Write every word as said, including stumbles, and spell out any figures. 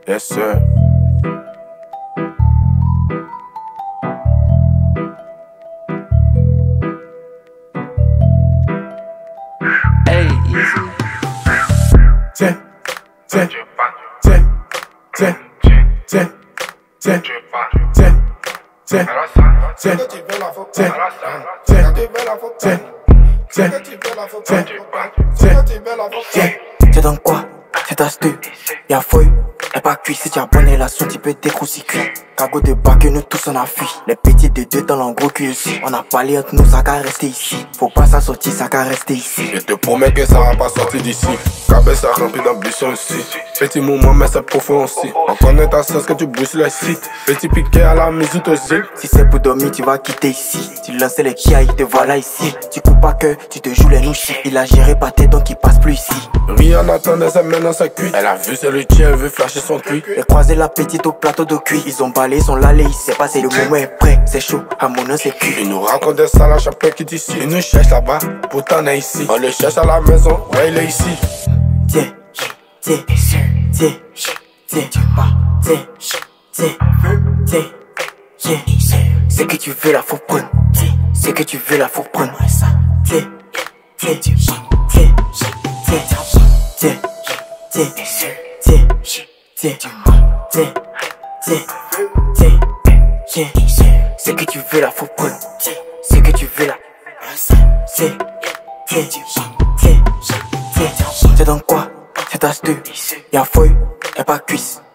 Yes, sir. Hey, easy. Tiens, tiens, tiens, tiens, tiens, tiens, tiens, tiens, tiens, tiens, tiens, tiens, tiens, tiens, tiens. C'est dans quoi? C'est astuce. Y'a feuille, y'a pas cuit. Si t'as bonne la son, tu peux décroussi-cuit. Cago de bac, nous tous on a fui. Les petits des deux dans l'en gros cul aussi. On a parlé entre nous, ça qu'à rester ici. Faut pas ça sortir, ça qu'à rester ici. Je te promets que ça va pas sortir d'ici. Cabesse a rempli d'ambition aussi. Petit mouvement, mais c'est profond aussi. On connaît ta sauce que tu bouges le site. Petit piqué à la musique aussi. Si c'est pour dormir, tu vas quitter ici. Tu lances les chiens, il te voilà ici. Tu coupes pas que tu te joues les nouchis. Il a géré pas tes donc il passe plus ici. Rien n'attendait, c'est maintenant sa cuite. Elle a vu c'est le tien, elle veut flasher son cul. J'ai croisé la petite au plateau de cuit. Ils ont balé, ils sont lallés, il s'est passé. Le moment est prêt, c'est chaud, à mon nom c'est cul. Il nous raconte des salles à chaque fois qu'il est ici. Il nous cherche là-bas, pourtant on est ici. On le cherche à la maison, ouais il est ici. Tiens, tiens, tiens, tiens, tiens, tiens, tiens, tiens. Ce que tu veux là faut prendre. Ce que tu veux là faut prendre. Tiens, tiens, tiens, tiens, tiens, tiens, tiens, tiens, tiens, tiens, tiens, tiens. Ce que tu veux là faut prendre. Ce que tu veux là. Tiens, tiens, tiens, tiens. C'est dans quoi? C'est astuce. Y'a feuille, y'a pas cuisse.